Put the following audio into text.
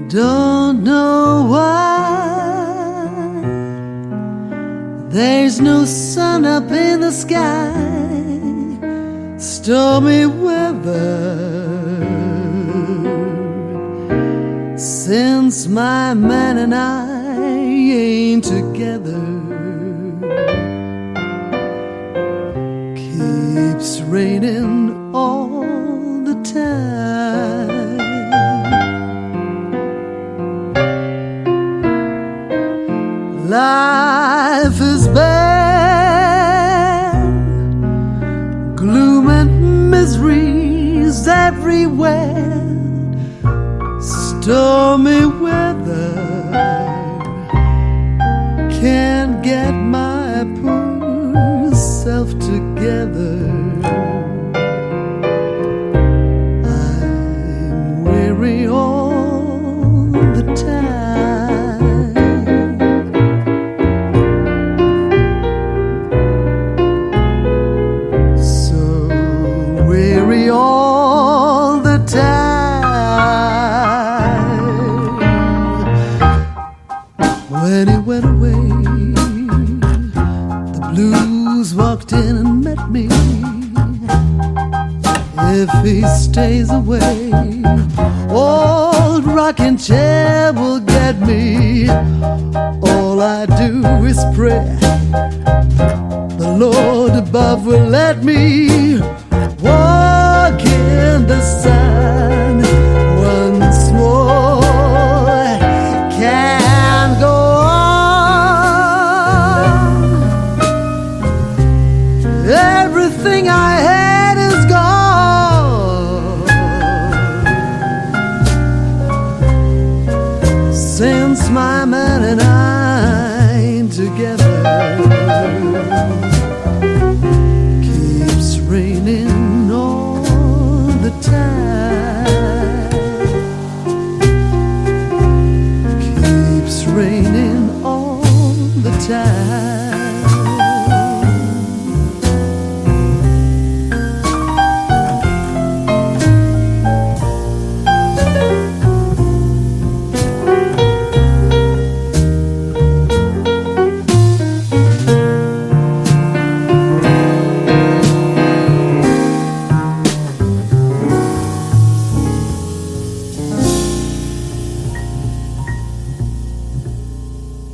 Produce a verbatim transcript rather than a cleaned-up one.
Don't know why there's no sun up in the sky. Stormy weather since my man and I ain't together. Keeps raining all the time. Life is bad, gloom and miseries everywhere. Stormy weather can't get my poor self together. I'm weary all the time. So weary all the time. When he went away, the blues walked in and met me. If he stays away, old rocking chair will get me. All I do is pray the Lord above will let me walk in the sun once more. Can't go on. Everything I had is gone since my man and I ain't together. Keeps raining all the time. Keeps raining all the time.